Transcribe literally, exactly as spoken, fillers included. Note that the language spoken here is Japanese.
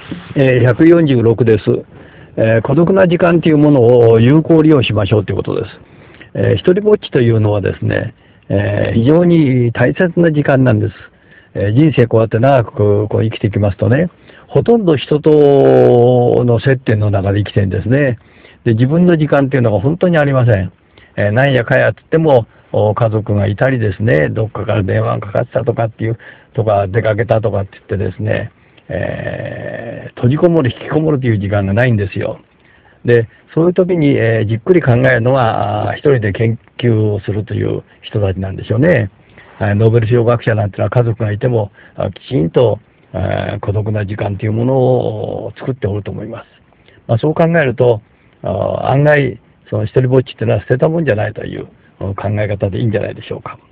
えー、ひゃくよんじゅうろくです、えー。孤独な時間というものを有効利用しましょうということです。えー、一人ぼっちというのはですね、えー、非常に大切な時間なんです。えー、人生こうやって長くこう生きてきますとね、ほとんど人との接点の中で生きてるんですね。で、自分の時間っていうのが本当にありません。えー、なんやかやって言っても、家族がいたりですね、どっかから電話がかかってたとかっていう、とか出かけたとかって言ってですね、えー、閉じこもる、引きこもるという時間がないんですよ。で、そういう時に、えー、じっくり考えるのは、一人で研究をするという人たちなんでしょうね。ノーベル賞学者なんてのは家族がいても、きちんと、えー、孤独な時間というものを作っておると思います。まあ、そう考えると、案外、その一人ぼっちっていうのは捨てたもんじゃないという考え方でいいんじゃないでしょうか。